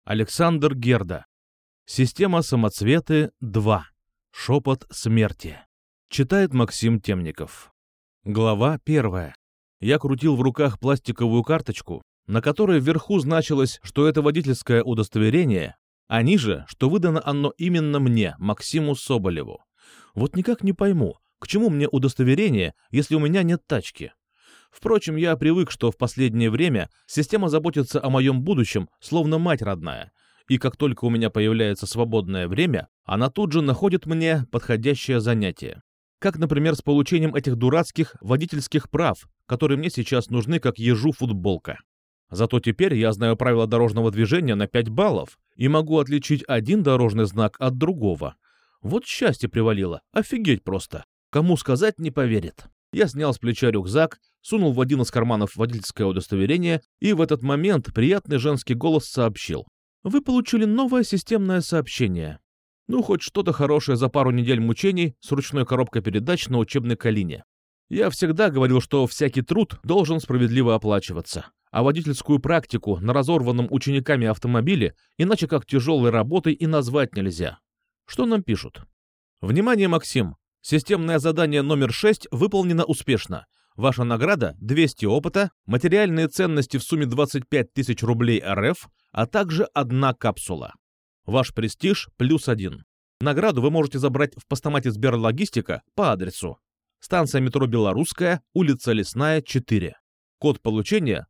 Александр Герда. Система самоцветы 2. Шепот смерти. Читает Максим Темников. Глава 1. Я крутил в руках пластиковую карточку, на которой вверху значилось, что это водительское удостоверение, а ниже, что выдано оно именно мне, Максиму Соболеву. Вот никак не пойму, к чему мне удостоверение, если у меня нет тачки. Впрочем, я привык, что в последнее время система заботится о моем будущем, словно мать родная, и как только у меня появляется свободное время, она тут же находит мне подходящее занятие. Как, например, с получением этих дурацких водительских прав, которые мне сейчас нужны как ежу футболка. Зато теперь я знаю правила дорожного движения на 5 баллов и могу отличить один дорожный знак от другого. Вот счастье привалило, офигеть просто. Кому сказать, не поверит. Я снял с плеча рюкзак, сунул в один из карманов водительское удостоверение, и в этот момент приятный женский голос сообщил: «Вы получили новое системное сообщение». Ну, хоть что-то хорошее за пару недель мучений с ручной коробкой передач на учебной колине. Я всегда говорил, что всякий труд должен справедливо оплачиваться, а водительскую практику на разорванном учениками автомобиле иначе как тяжелой работой и назвать нельзя. Что нам пишут? Внимание, Максим! Системное задание номер 6 выполнено успешно. Ваша награда – 200 опыта, материальные ценности в сумме 25 тысяч рублей РФ, а также 1 капсула. Ваш престиж – +1. Награду вы можете забрать в постамате Сберлогистика по адресу: станция метро Белорусская, улица Лесная, 4. Код получения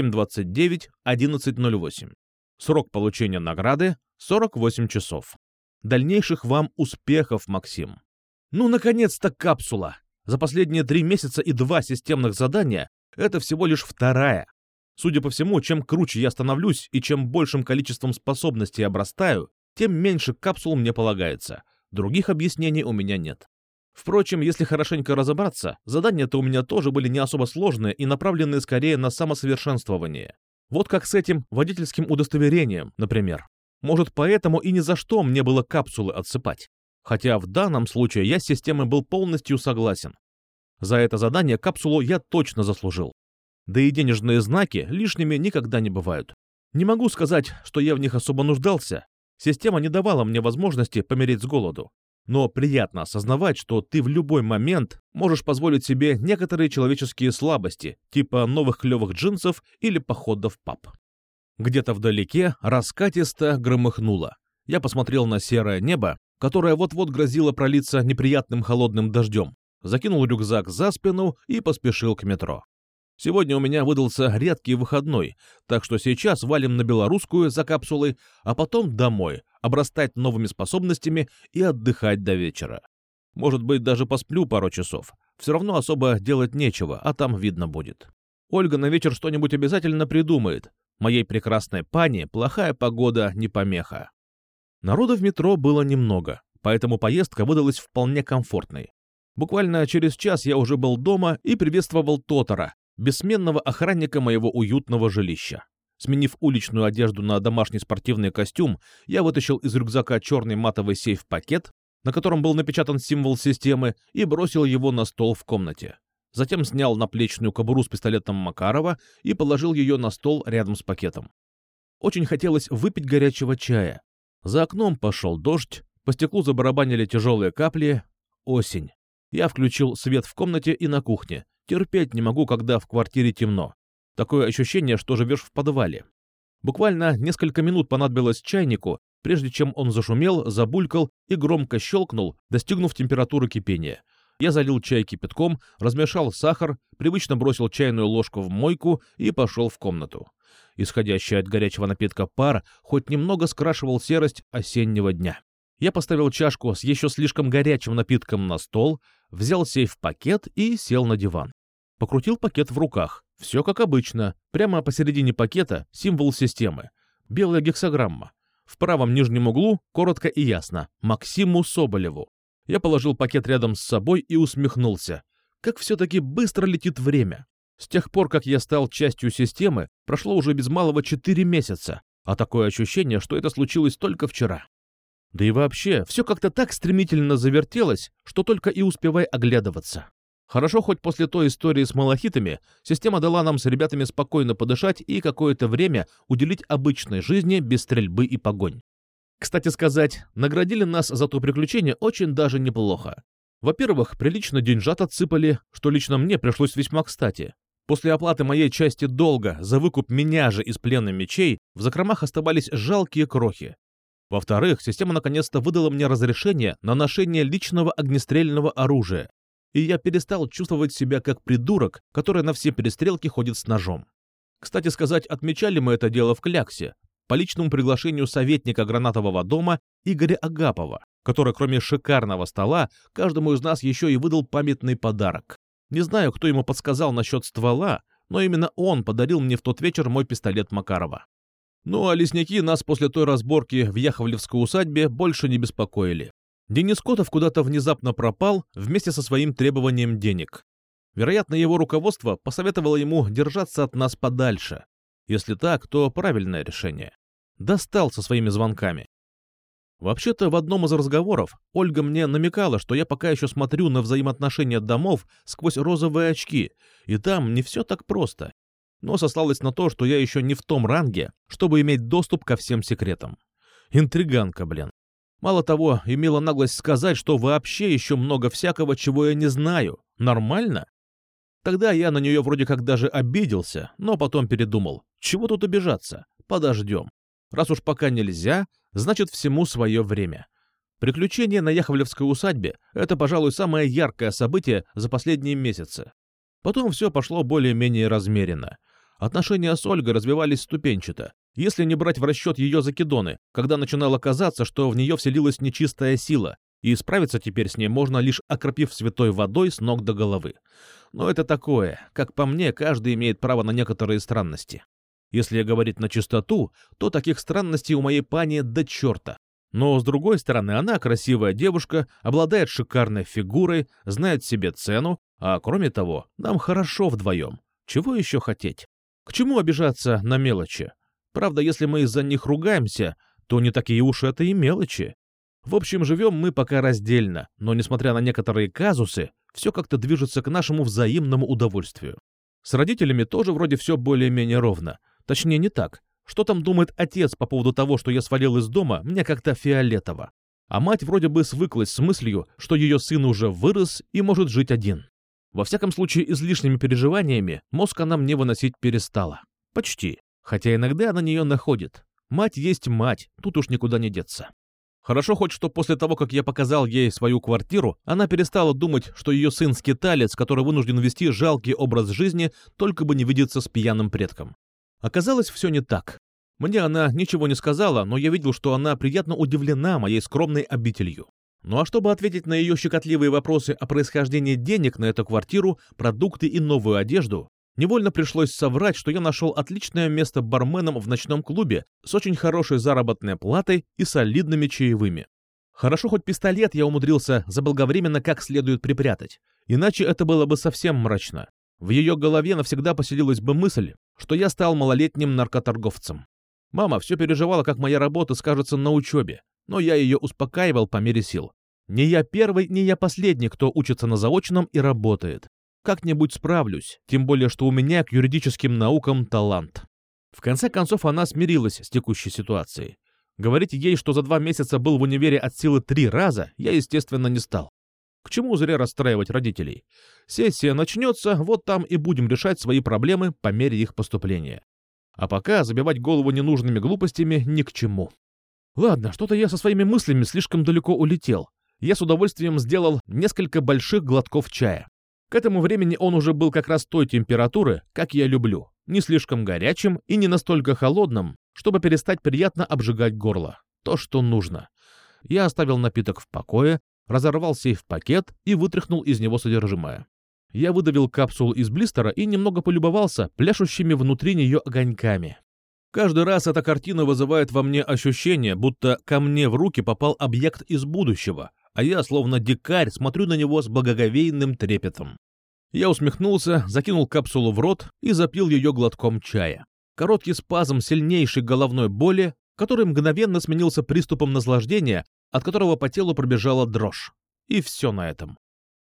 4729-1108. Срок получения награды – 48 часов. Дальнейших вам успехов, Максим. Ну, наконец-то капсула! За последние 3 месяца и 2 системных задания это всего лишь 2-я. Судя по всему, чем круче я становлюсь и чем большим количеством способностей обрастаю, тем меньше капсул мне полагается. Других объяснений у меня нет. Впрочем, если хорошенько разобраться, задания-то у меня тоже были не особо сложные и направленные скорее на самосовершенствование. Вот как с этим водительским удостоверением, например. Может, поэтому и ни за что мне было капсулы отсыпать. Хотя в данном случае я с системой был полностью согласен. За это задание капсулу я точно заслужил. Да и денежные знаки лишними никогда не бывают. Не могу сказать, что я в них особо нуждался. Система не давала мне возможности помереть с голоду. Но приятно осознавать, что ты в любой момент можешь позволить себе некоторые человеческие слабости, типа новых клевых джинсов или похода в паб. Где-то вдалеке раскатисто громыхнуло. Я посмотрел на серое небо, которое вот-вот грозило пролиться неприятным холодным дождем, закинул рюкзак за спину и поспешил к метро. Сегодня у меня выдался редкий выходной, так что сейчас валим на Белорусскую за капсулой, а потом домой, обрастать новыми способностями и отдыхать до вечера. Может быть, даже посплю пару часов. Все равно особо делать нечего, а там видно будет. Ольга на вечер что-нибудь обязательно придумает. Моей прекрасной пани плохая погода не помеха. Народа в метро было немного, поэтому поездка выдалась вполне комфортной. Буквально через час я уже был дома и приветствовал Тотора, бессменного охранника моего уютного жилища. Сменив уличную одежду на домашний спортивный костюм, я вытащил из рюкзака черный матовый сейф-пакет, на котором был напечатан символ системы, и бросил его на стол в комнате. Затем снял наплечную кобуру с пистолетом Макарова и положил ее на стол рядом с пакетом. Очень хотелось выпить горячего чая. За окном пошел дождь, по стеклу забарабанили тяжелые капли. Осень. Я включил свет в комнате и на кухне. Терпеть не могу, когда в квартире темно. Такое ощущение, что живешь в подвале. Буквально несколько минут понадобилось чайнику, прежде чем он зашумел, забулькал и громко щелкнул, достигнув температуры кипения. Я залил чай кипятком, размешал сахар, привычно бросил чайную ложку в мойку и пошел в комнату. Исходящий от горячего напитка пар хоть немного скрашивал серость осеннего дня. Я поставил чашку с еще слишком горячим напитком на стол, взял сейф-пакет и сел на диван. Покрутил пакет в руках. Все как обычно. Прямо посередине пакета символ системы. Белая гексаграмма. В правом нижнем углу коротко и ясно: Максиму Соболеву. Я положил пакет рядом с собой и усмехнулся. Как все-таки быстро летит время. С тех пор, как я стал частью системы, прошло уже без малого 4 месяца, а такое ощущение, что это случилось только вчера. Да и вообще, все как-то так стремительно завертелось, что только и успевай оглядываться. Хорошо, хоть после той истории с малахитами система дала нам с ребятами спокойно подышать и какое-то время уделить обычной жизни без стрельбы и погонь. Кстати сказать, наградили нас за то приключение очень даже неплохо. Во-первых, прилично деньжат отсыпали, что лично мне пришлось весьма кстати. После оплаты моей части долга за выкуп меня же из плена мечей в закромах оставались жалкие крохи. Во-вторых, система наконец-то выдала мне разрешение на ношение личного огнестрельного оружия, и я перестал чувствовать себя как придурок, который на все перестрелки ходит с ножом. Кстати сказать, отмечали мы это дело в Кляксе, по личному приглашению советника Гранатового дома Игоря Агапова, который кроме шикарного стола каждому из нас еще и выдал памятный подарок. Не знаю, кто ему подсказал насчет ствола, но именно он подарил мне в тот вечер мой пистолет Макарова. Ну а лесники нас после той разборки в Яховлевской усадьбе больше не беспокоили. Денис Котов куда-то внезапно пропал вместе со своим требованием денег. Вероятно, его руководство посоветовало ему держаться от нас подальше. Если так, то правильное решение. Достал со своими звонками. Вообще-то, в одном из разговоров Ольга мне намекала, что я пока еще смотрю на взаимоотношения домов сквозь розовые очки, и там не все так просто. Но сослалась на то, что я еще не в том ранге, чтобы иметь доступ ко всем секретам. Интриганка, блин. Мало того, имела наглость сказать, что вообще еще много всякого, чего я не знаю. Нормально? Тогда я на нее вроде как даже обиделся, но потом передумал. Чего тут обижаться? Подождем. Раз уж пока нельзя, значит всему свое время. Приключения на Яховлевской усадьбе — это, пожалуй, самое яркое событие за последние месяцы. Потом все пошло более-менее размеренно. Отношения с Ольгой развивались ступенчато, если не брать в расчет ее закидоны, когда начинало казаться, что в нее вселилась нечистая сила, и справиться теперь с ней можно, лишь окропив святой водой с ног до головы. Но это такое, как по мне, каждый имеет право на некоторые странности. Если говорить на чистоту, то таких странностей у моей пани до черта. Но, с другой стороны, она красивая девушка, обладает шикарной фигурой, знает себе цену, а кроме того, нам хорошо вдвоем. Чего еще хотеть? К чему обижаться на мелочи? Правда, если мы из-за них ругаемся, то не такие уж это и мелочи. В общем, живем мы пока раздельно, но, несмотря на некоторые казусы, все как-то движется к нашему взаимному удовольствию. С родителями тоже вроде все более-менее ровно. Точнее, не так. Что там думает отец по поводу того, что я свалил из дома, мне как-то фиолетово. А мать вроде бы свыклась с мыслью, что ее сын уже вырос и может жить один. Во всяком случае, излишними переживаниями мозг она мне выносить перестала. Почти. Хотя иногда на нее находит. Мать есть мать, тут уж никуда не деться. Хорошо хоть, что после того, как я показал ей свою квартиру, она перестала думать, что ее сын скиталец, который вынужден вести жалкий образ жизни, только бы не видеться с пьяным предком. Оказалось, все не так. Мне она ничего не сказала, но я видел, что она приятно удивлена моей скромной обителью. Ну а чтобы ответить на ее щекотливые вопросы о происхождении денег на эту квартиру, продукты и новую одежду, невольно пришлось соврать, что я нашел отличное место барменом в ночном клубе с очень хорошей заработной платой и солидными чаевыми. Хорошо, хоть пистолет я умудрился заблаговременно как следует припрятать, иначе это было бы совсем мрачно. В ее голове навсегда поселилась бы мысль, что я стал малолетним наркоторговцем. Мама все переживала, как моя работа скажется на учебе, но я ее успокаивал по мере сил. Не я первый, не я последний, кто учится на заочном и работает. Как-нибудь справлюсь, тем более, что у меня к юридическим наукам талант. В конце концов, она смирилась с текущей ситуацией. Говорить ей, что за 2 месяца был в универе от силы 3 раза, я, естественно, не стал. К чему зря расстраивать родителей? Сессия начнется, вот там и будем решать свои проблемы по мере их поступления. А пока забивать голову ненужными глупостями ни к чему. Ладно, что-то я со своими мыслями слишком далеко улетел. Я с удовольствием сделал несколько больших глотков чая. К этому времени он уже был как раз той температуры, как я люблю. Не слишком горячим и не настолько холодным, чтобы перестать приятно обжигать горло. То, что нужно. Я оставил напиток в покое, разорвал сейф-пакет и вытряхнул из него содержимое. Я выдавил капсулу из блистера и немного полюбовался пляшущими внутри нее огоньками. Каждый раз эта картина вызывает во мне ощущение, будто ко мне в руки попал объект из будущего, а я, словно дикарь, смотрю на него с благоговейным трепетом. Я усмехнулся, закинул капсулу в рот и запил ее глотком чая. Короткий спазм сильнейшей головной боли, который мгновенно сменился приступом наслаждения, от которого по телу пробежала дрожь. И все на этом.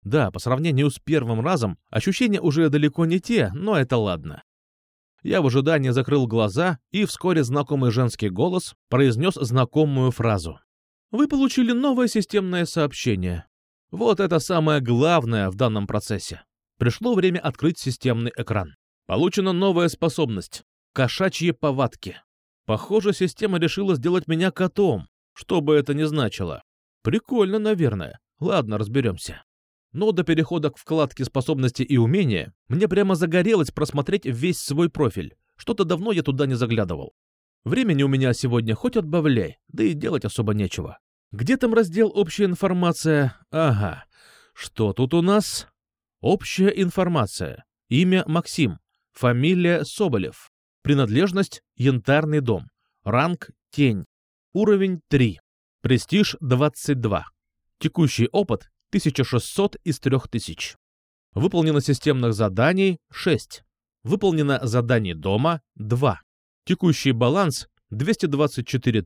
Да, по сравнению с первым разом, ощущения уже далеко не те, но это ладно. Я в ожидании закрыл глаза, и вскоре знакомый женский голос произнес знакомую фразу. Вы получили новое системное сообщение. Вот это самое главное в данном процессе. Пришло время открыть системный экран. Получена новая способность — кошачьи повадки. Похоже, система решила сделать меня котом, что бы это ни значило. Прикольно, наверное. Ладно, разберемся. Но до перехода к вкладке «Способности и умения» мне прямо загорелось просмотреть весь свой профиль. Что-то давно я туда не заглядывал. Времени у меня сегодня хоть отбавляй, да и делать особо нечего. Где там раздел «Общая информация»? Ага. Что тут у нас? Общая информация. Имя Максим. Фамилия Соболев. Принадлежность Янтарный дом. Ранг Тень. Уровень 3. Престиж 22. Текущий опыт 1600 из 3000. Выполнено системных заданий 6. Выполнено заданий дома 2. Текущий баланс 224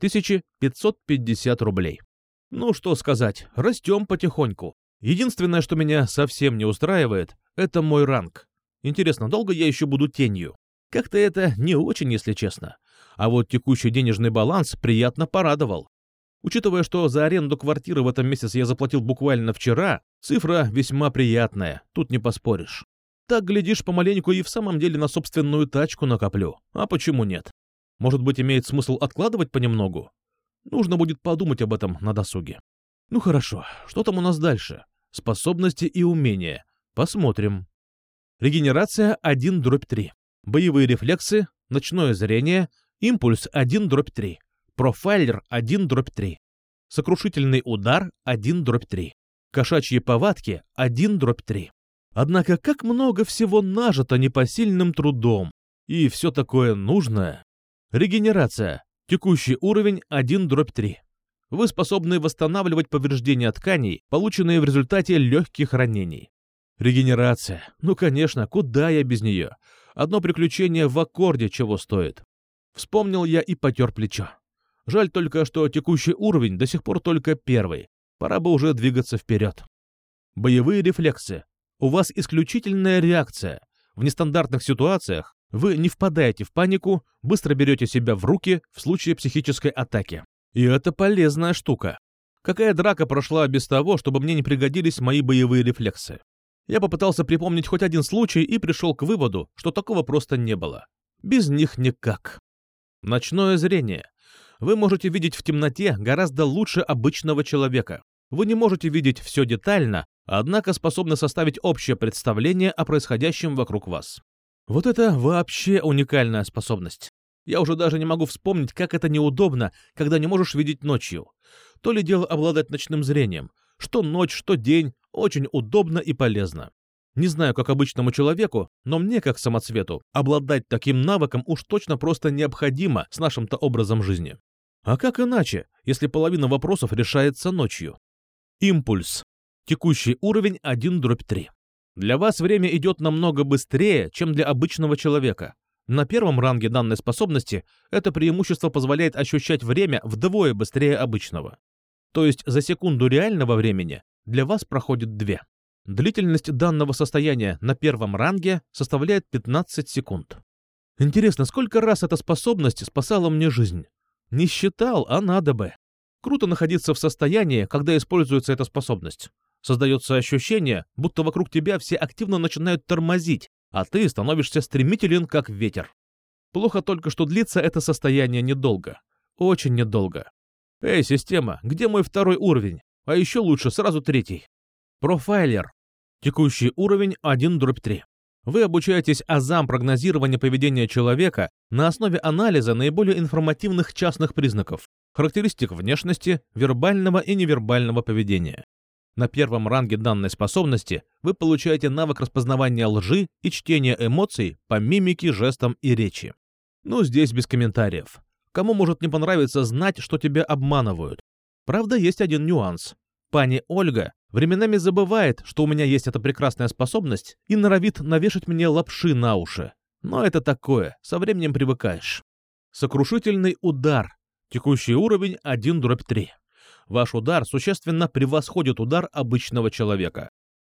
550 рублей. Ну что сказать, растем потихоньку. Единственное, что меня совсем не устраивает, это мой ранг. Интересно, долго я еще буду тенью? Как-то это не очень, если честно. А вот текущий денежный баланс приятно порадовал. Учитывая, что за аренду квартиры в этом месяце я заплатил буквально вчера, цифра весьма приятная, тут не поспоришь. Так, глядишь, помаленьку и в самом деле на собственную тачку накоплю. А почему нет? Может быть, имеет смысл откладывать понемногу? Нужно будет подумать об этом на досуге. Ну хорошо, что там у нас дальше? Способности и умения. Посмотрим. Регенерация 1/3. Боевые рефлексы, ночное зрение, импульс 1/3. Профайлер 1/3. Сокрушительный удар 1/3. Кошачьи повадки 1/3. Однако как много всего нажито непосильным трудом. И все такое нужное. Регенерация. Текущий уровень 1/3. Вы способны восстанавливать повреждения тканей, полученные в результате легких ранений. Регенерация. Ну, конечно, куда я без нее? Одно приключение в аккорде чего стоит. Вспомнил я и потер плечо. Жаль только, что текущий уровень до сих пор только первый. Пора бы уже двигаться вперед. Боевые рефлексы. У вас исключительная реакция. В нестандартных ситуациях вы не впадаете в панику, быстро берете себя в руки в случае психической атаки. И это полезная штука. Какая драка прошла без того, чтобы мне не пригодились мои боевые рефлексы? Я попытался припомнить хоть один случай и пришел к выводу, что такого просто не было. Без них никак. Ночное зрение. Вы можете видеть в темноте гораздо лучше обычного человека. Вы не можете видеть все детально, однако способны составить общее представление о происходящем вокруг вас. Вот это вообще уникальная способность. Я уже даже не могу вспомнить, как это неудобно, когда не можешь видеть ночью. То ли дело обладать ночным зрением. Что ночь, что день, очень удобно и полезно. Не знаю, как обычному человеку, но мне, как самоцвету, обладать таким навыком уж точно просто необходимо с нашим-то образом жизни. А как иначе, если половина вопросов решается ночью? Импульс. Текущий уровень 1/3. Для вас время идет намного быстрее, чем для обычного человека. На первом ранге данной способности это преимущество позволяет ощущать время вдвое быстрее обычного. То есть за секунду реального времени для вас проходит 2. Длительность данного состояния на первом ранге составляет 15 секунд. Интересно, сколько раз эта способность спасала мне жизнь? Не считал, а надо бы. Круто находиться в состоянии, когда используется эта способность. Создается ощущение, будто вокруг тебя все активно начинают тормозить, а ты становишься стремителен, как ветер. Плохо только, что длится это состояние недолго. Очень недолго. Эй, система, где мой второй уровень? А еще лучше сразу третий. Профайлер. Текущий уровень 1/3. Вы обучаетесь азам прогнозирования поведения человека на основе анализа наиболее информативных частных признаков, характеристик внешности, вербального и невербального поведения. На первом ранге данной способности вы получаете навык распознавания лжи и чтения эмоций по мимике, жестам и речи. Ну, здесь без комментариев. Кому может не понравиться знать, что тебя обманывают? Правда, есть один нюанс. Пани Ольга временами забывает, что у меня есть эта прекрасная способность, и норовит навешать мне лапши на уши. Но это такое, со временем привыкаешь. Сокрушительный удар. Текущий уровень 1/3. Ваш удар существенно превосходит удар обычного человека.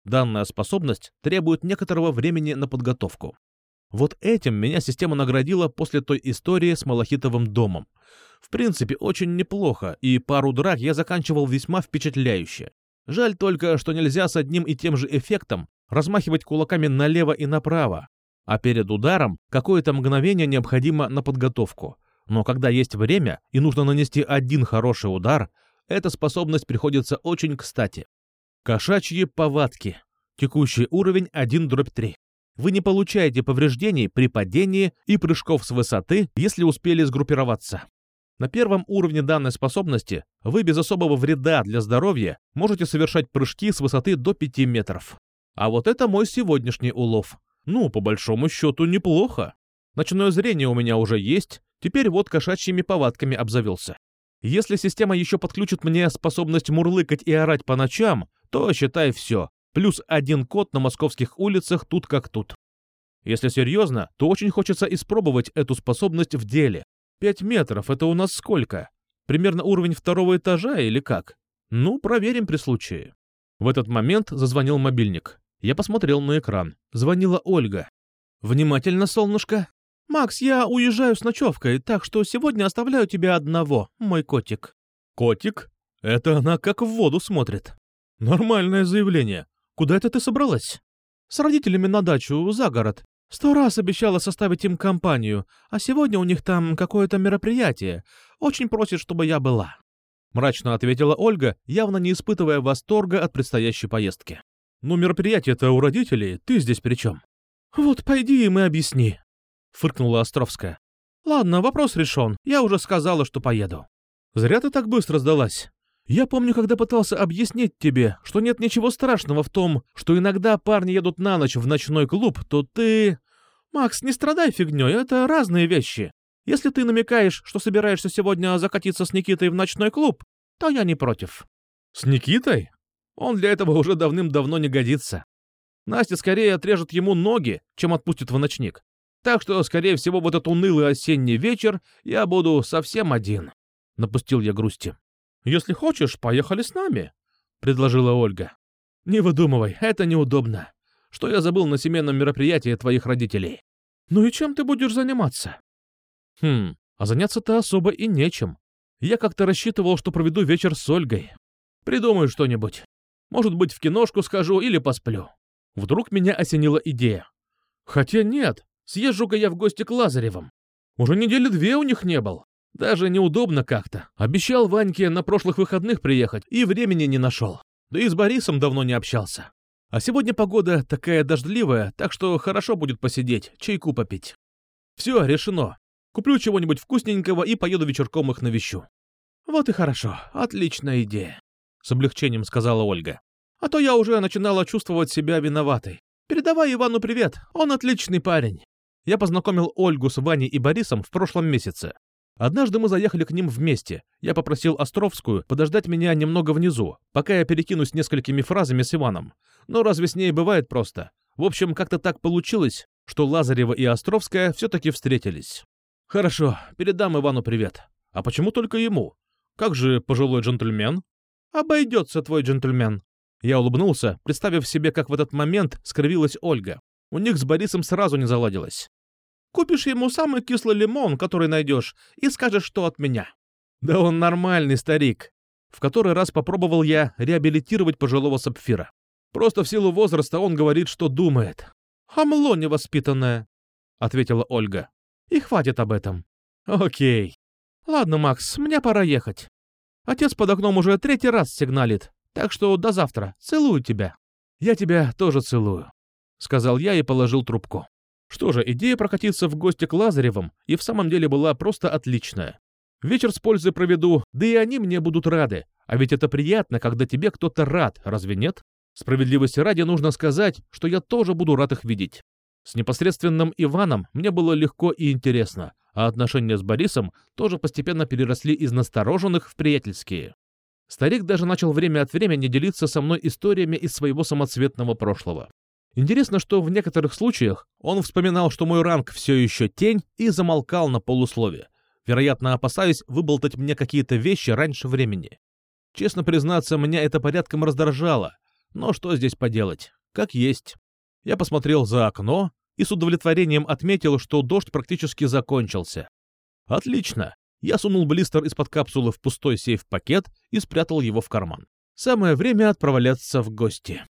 Данная способность требует некоторого времени на подготовку. Вот этим меня система наградила после той истории с Малахитовым домом. В принципе, очень неплохо, и пару драк я заканчивал весьма впечатляюще. Жаль только, что нельзя с одним и тем же эффектом размахивать кулаками налево и направо, а перед ударом какое-то мгновение необходимо на подготовку. Но когда есть время и нужно нанести один хороший удар, эта способность приходится очень кстати. Кошачьи повадки. Текущий уровень 1/3. Вы не получаете повреждений при падении и прыжков с высоты, если успели сгруппироваться. На первом уровне данной способности вы без особого вреда для здоровья можете совершать прыжки с высоты до 5 метров. А вот это мой сегодняшний улов. Ну, по большому счету, неплохо. Ночное зрение у меня уже есть, теперь вот кошачьими повадками обзавелся. Если система еще подключит мне способность мурлыкать и орать по ночам, то, считай, все. Плюс 1 кот на московских улицах тут как тут. Если серьезно, то очень хочется испробовать эту способность в деле. 5 метров — это у нас сколько? Примерно уровень 2-го этажа или как? Ну, проверим при случае. В этот момент зазвонил мобильник. Я посмотрел на экран. Звонила Ольга. «Внимательно, солнышко. Макс, я уезжаю с ночевкой, так что сегодня оставляю тебя одного, мой котик». «Котик? Это она как в воду смотрит». «Нормальное заявление. Куда это ты собралась?» «С родителями на дачу, за город. 100 раз обещала составить им компанию, а сегодня у них там какое-то мероприятие. Очень просит, чтобы я была». Мрачно ответила Ольга, явно не испытывая восторга от предстоящей поездки. «Ну, мероприятие-то у родителей, ты здесь при чем?» «Вот пойди им и объясни», — фыркнула Островская. «Ладно, вопрос решен, я уже сказала, что поеду». «Зря ты так быстро сдалась. Я помню, когда пытался объяснить тебе, что нет ничего страшного в том, что иногда парни едут на ночь в ночной клуб, то ты... Макс, не страдай фигней, это разные вещи. Если ты намекаешь, что собираешься сегодня закатиться с Никитой в ночной клуб, то я не против». «С Никитой? Он для этого уже давным-давно не годится. Настя скорее отрежет ему ноги, чем отпустит в ночник. Так что, скорее всего, в этот унылый осенний вечер я буду совсем один». Напустил я грусти. «Если хочешь, поехали с нами», — предложила Ольга. «Не выдумывай, это неудобно. Что я забыл на семейном мероприятии твоих родителей». «Ну и чем ты будешь заниматься?» А заняться-то особо и нечем. Я как-то рассчитывал, что проведу вечер с Ольгой. Придумаю что-нибудь. Может быть, в киношку схожу или посплю. Вдруг меня осенила идея. Хотя нет, съезжу-ка я в гости к Лазаревым. Уже недели 2 у них не был. Даже неудобно как-то. Обещал Ваньке на прошлых выходных приехать и времени не нашел. Да и с Борисом давно не общался. А сегодня погода такая дождливая, так что хорошо будет посидеть, чайку попить. Все, решено. Куплю чего-нибудь вкусненького и поеду вечерком их навещу». «Вот и хорошо, отличная идея», — с облегчением сказала Ольга. «А то я уже начинала чувствовать себя виноватой. Передавай Ивану привет, он отличный парень». Я познакомил Ольгу с Ваней и Борисом в прошлом месяце. Однажды мы заехали к ним вместе. Я попросил Островскую подождать меня немного внизу, пока я перекинусь несколькими фразами с Иваном. Но разве с ней бывает просто? В общем, как-то так получилось, что Лазарева и Островская все-таки встретились. «Хорошо, передам Ивану привет. А почему только ему? Как же пожилой джентльмен?» «Обойдется твой джентльмен». Я улыбнулся, представив себе, как в этот момент скривилась Ольга. У них с Борисом сразу не заладилось. «Купишь ему самый кислый лимон, который найдешь, и скажешь, что от меня». «Да он нормальный старик». В который раз попробовал я реабилитировать пожилого сапфира. Просто в силу возраста он говорит, что думает. «Хамло невоспитанное», — ответила Ольга. «И хватит об этом». «Окей. Ладно, Макс, мне пора ехать. Отец под окном уже 3-й раз сигналит, так что до завтра. Целую тебя». «Я тебя тоже целую», — сказал я и положил трубку. Что же, идея прокатиться в гости к Лазаревым и в самом деле была просто отличная. Вечер с пользой проведу, да и они мне будут рады. А ведь это приятно, когда тебе кто-то рад, разве нет? Справедливости ради нужно сказать, что я тоже буду рад их видеть. С непосредственным Иваном мне было легко и интересно, а отношения с Борисом тоже постепенно переросли из настороженных в приятельские. Старик даже начал время от времени делиться со мной историями из своего самоцветного прошлого. Интересно, что в некоторых случаях он вспоминал, что мой ранг все еще тень, и замолкал на полуслове, вероятно, опасаясь выболтать мне какие-то вещи раньше времени. Честно признаться, меня это порядком раздражало, Но что здесь поделать? Как есть. Я посмотрел за окно и с удовлетворением отметил, что дождь практически закончился. Отлично. Я сунул блистер из-под капсулы в пустой сейф-пакет и спрятал его в карман. Самое время отправляться в гости.